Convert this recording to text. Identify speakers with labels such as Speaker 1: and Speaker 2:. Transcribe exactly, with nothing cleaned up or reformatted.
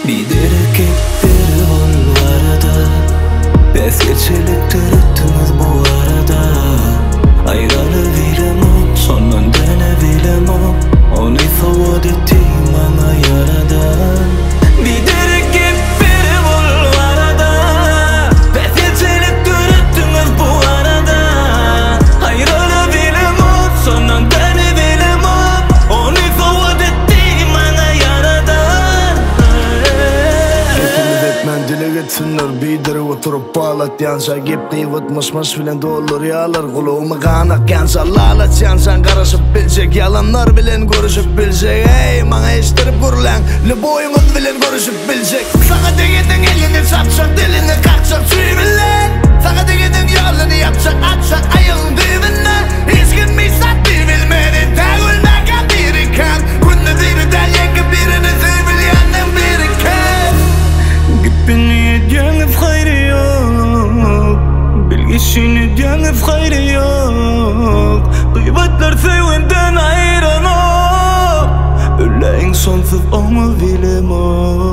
Speaker 1: Bir dereket bir ol arada, bezgirçiliktir ettiniz bu arada. Ayrılıverem o, sondan döneverem o, onu ifade ettiğim bana yaradan. Bir dereket bir ol arada, bezgirçiliktir ettiniz bu arada. Ayrılıverem o, sondan döneverem o, onu ifade ettiğim bana yaradan.
Speaker 2: Men dile getsinler bidiri oturup bağlat yansa gepni vatmasmas bilen dolur yağlar kuluğumu kanak yansa lalat yansan karışıp bilecek yalanlar bilen görüşüp bilecek hey bana estirip kurulan boyunuz bilen görüşüp bilecek sana degedin elini sapsak dilini kalksak suyu bilen sana degedin yolunu yapsak atsak ayın dibine iskin misat bir bilmedin tağılmakan biri kan kundu birden yakın birini sevilyanın biri kan Gipini diyangif hayri yok, bilgişini diyangif hayri yok. Gıybatlar sevenden ayran o, öleğin sonsuz olmaz bilem o.